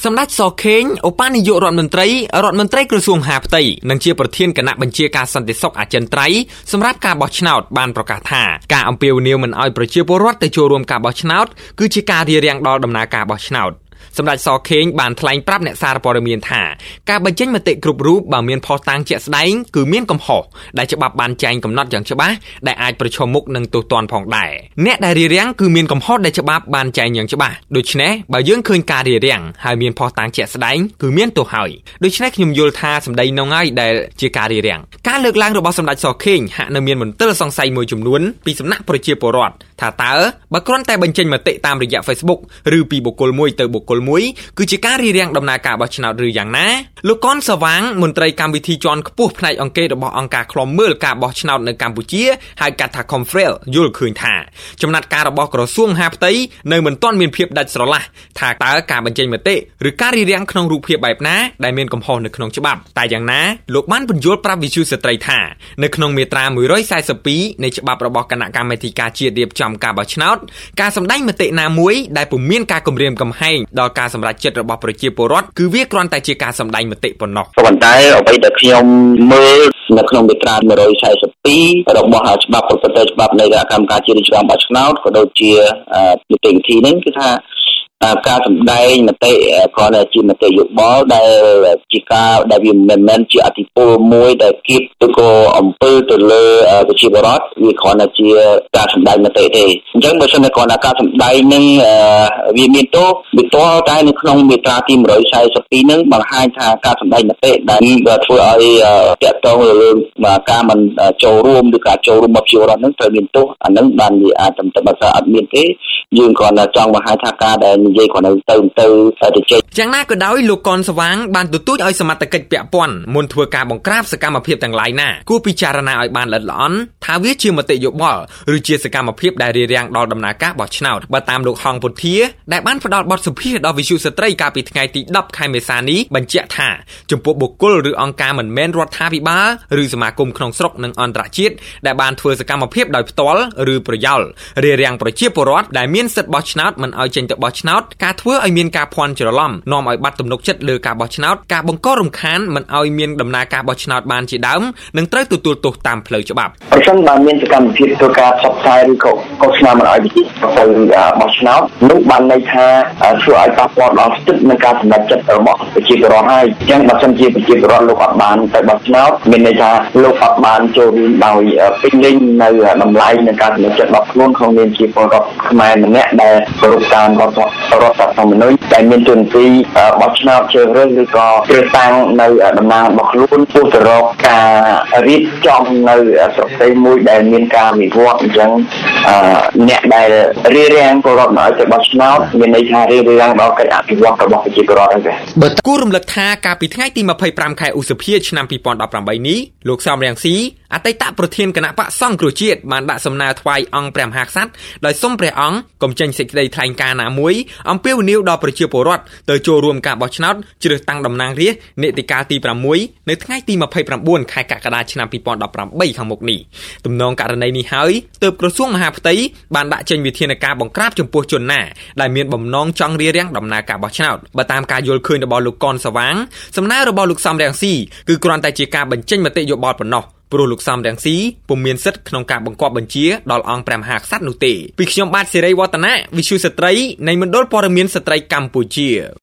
សម្ដេចសខេងឧបនាយករដ្ឋមន្ត្រីក្រសួងមហាផ្ទៃនិងជាប្រធានគណៈបញ្ជាការសន្តិសុខអចិន្ត្រៃយ៍សម្រាប់ការបោះឆ្នោតបានប្រកាសថាការអំពាវនាវមិនឲ្យប្រជាពលរដ្ឋទៅចូលរួមការបោះឆ្នោតគឺជាការរារាំងដល់ដំណើរការបោះឆ្នោតសម្ដេចសខេងបានថ្លែងប្រាប់អ្នកសារព័ត៌មានថាការបញ្ចេញមតិគ្រប់រូបបើមានភស្តុតាងជាក់ស្ដែងគឺមានកំហុសដែលច្បាប់បានចែងកំណត់យ៉ាងច្បាស់ដែលអាចប្រឈមមុខនឹងទោសទណ្ឌផងដែរអ្នកដែលរារាំងគឺមានកំហុសដែលច្បាប់បានចែងយ៉ាងច្បាស់ដូច្នេះបើយើងឃើញការរារាំងហើយមានភស្តុតាងជាក់ស្ដែងគឺមានទោសហើយដូច្នេះខ្ញុំយល់ថាសម្ដីនោះហើយដែលជាការរារាំងការលើកឡើងរបស់សម្ដេចសខេងហាក់នៅមានមន្ទិលសង្ស័យមួយចំនួនពីសំណាក់ប្រជាពលរដ្ឋថាតើបើគ្រាន់តែបញ្ចេញមតិតាមរយៈ Facebook ឬពីបុគ្គលមួយទៅបុគ្គលមួយគឺជាការរារាំងដំណើរការបោះឆ្នោតឬយ៉ាងណាលោកកនសវាងមន្ត្រីកម្មវិធីជាន់ខ្ពស់ផ្នែកអង្គការរបស់អង្គការឃ្លាំមើលការបោះឆ្នោតនៅកម្ពុជាហៅកាត់ថា Confrel យល់ឃើញថាចំណាត់ការរបស់ក្រសួងមហាផ្ទៃនៅមិនទាន់មានភាពដាច់ស្រឡះថាតើការបញ្ចេញមតិឬការរារាំងក្នុងរូបភាពបែបណាដែលមានកំហុសនៅក្នុងច្បាប់តែយ៉ាងណាលោកបានបញ្យល់ប្រាប់វិទ្យុស្ត្រីថានៅក្នុងមាត្រា142នៃច្បាប់របស់គណៈកម្មាធិការជាតិរៀបចំការបោះឆ្នោតការសម្ដែងមតិណាមួយដែលពុំមានការគំរាមកំហែងដល់ការសម្រេចចិត្តរបស់ប្រជាពលរដ្ឋគឺវាគ្រាន់តែជាការសម្ដែងមតិប៉ុណ្ណោះប៉ុន្តែអ្វីដែលខ្ញុំមើលនៅក្នុងមាត្រា142របស់ច្បាប់ប្រតិបត្តិច្បាប់នៃគណៈកម្មការជាតិរៀបចំបោះឆ្នោតក៏ដូចជានីតិវិធីនេះគឺថាការសម្ដែងមតិគ្រាន់តែជាមតិយោបល់ដែលជាការដែលវាមិនមែនជាអធិពលមួយដែលគៀបទៅក៏អំពើទៅលើប្រជាពលរដ្ឋវាគ្រាន់តែជាការសម្ដែងមតិទេអញ្ចឹងបើសិនតែគ្រាន់តែការសម្ដែងនឹងវាមានទោសវាទាល់តែនៅក្នុងមាត្រាទី142នឹងបង្ហាញថាការសម្ដែងមតិដែលធ្វើឲ្យតាក់ទងលើការមិនចូលរួមឬការចូលរួមរបស់ប្រជាពលរដ្ឋនឹងត្រូវមានទោសអានឹងបានវាអាចតែបើថាអត់មានទេយើងគ្រាន់តែចង់បង្ហាញថាការដែលនិយាយគាត់ទៅយ៉ាងណាក៏ដោយលោកកនស្វាងបានទទូចឲ្យសមត្ថកិច្ចពាក់ព័ន្ធមុនធ្វើការបង្ក្រាបសកម្មភាពទាំងឡាយណាគួរពិចារណាឲ្យបានល្អិតល្អន់ថាវាជាមតិយោបល់ឬជាសកម្មភាពដែលរារាំងដល់ដំណើរការបោះឆ្នោតបើតាមលោកហងពុធាដែលបានផ្ដល់បទសម្ភាសន៍ដល់វិទ្យុស្ត្រីកាលពីថ្ងៃទី10ខែមេសានេះបញ្ជាក់ថាចំពោះបុគ្គលឬអង្គការមិនមែនរដ្ឋាភិបាលឬសមាគមក្នុងស្រុកនិងអន្តរជាតិដែលបានធ្វើសកម្មភាពដោយផ្ទាល់ឬប្រយោលរារាំងប្រជាពលរដ្ឋដែលមានសិទ្ធិបោះឆ្នោតមិនឲ្យចេញទៅបោះឆ្នោតការធ្វើឲ្យមានការភ័ន្តច្រឡំនាំឲ្យបាត់ទំនុកចិត្តលើការបោះឆ្នោតការបង្ករំខានមិនឲ្យមានដំណើរការបោះឆ្នោតបានជាដើមនឹងត្រូវទទួលទោសតាមផ្លូវច្បាប់ប្រសិនបើមានសកម្មភាពធ្វើការផ្សព្វផ្សាយឬក៏កោតស្នាមិនឲ្យវិជាទៅបោះឆ្នោតនោះបានន័យថាធ្វើឲ្យប៉ះពាល់ដល់សិទ្ធិនិងការសម្រេចចិត្តរបស់ប្រជាពលរដ្ឋហើយអញ្ចឹងបើសិនជាប្រជាពលរដ្ឋលោកអត់បានទៅបោះឆ្នោតមានន័យថាលោកអត់បានចូលរួមដោយពេញលេញនៅតម្លៃនៃការសម្រេចចិត្តរបស់ខ្លួនក្នុងនាមជាពលរដ្ឋខ្មែរម្នាក់ដែលគោរពតាមរដ្ឋធម្មនុញ្ញដែលមានទូនទីបោះឆ្នោតជ្រើសរើសឬក៏ជ្រើសតាំងនៅតំណាងរបស់ខ្លួនពោលទៅរកការរៀបចំនៅស្រុកផ្សេងមួយដែលមានការវិវត្តអញ្ចឹងអ្នកដែលរារាំងពលរដ្ឋមកឲ្យទៅបោះឆ្នោតមានន័យថារារាំងដល់កិច្ចអភិវឌ្ឍរបស់ប្រជាពលរដ្ឋហើយគូរំលឹកថាកាលពីថ្ងៃទី25ខែឧសភាឆ្នាំ2018នេះលោកសំរងស៊ីអតីតប្រធានគណៈបក្សសង្គ្រោះជាតិបានដាក់សំណើថ្វាយអង្គព្រះមហាក្សត្រដោយសុំព្រះអង្គកុំចេញសេចក្តីថ្លែងការណ៍ណាមួយអំពាវនាវដល់ប្រជាពលរដ្ឋទៅចូលរួមការបោះឆ្នោតជ្រើសតាំងតំណាងរាស្ត្រនីតិកាលទី6នៅថ្ងៃទី29ខែកក្កដាឆ្នាំ2018ខាងមុខនេះទំនងករណីនេះហើយទើបក្រសួងមហាផ្ទៃបានដាក់ចេញវិធានការបង្ក្រាបចំពោះជនណាដែលមានបំណងចង់រារាំងដំណើរការបោះឆ្នោតបើតាមការយល់ឃើញរបស់លោកកនសវាងសំណើរបស់លោកសំរងស៊ីគឺគ្រាន់តែជាការបញ្ចេញមតិយោបល់ប៉ុណ្ណោះព្រោះលោកសំរងស៊ីពុំមានសិទ្ធិក្នុងការបង្គាប់បញ្ជាដល់អង្គព្រះមហាក្សត្រនោះទេពីខ្ញុំបាទសេរីវឌ្ឍនៈវិទ្យុស្ត្រីនៃមណ្ឌលព័ត៌មានស្ត្រីកម្ពុជា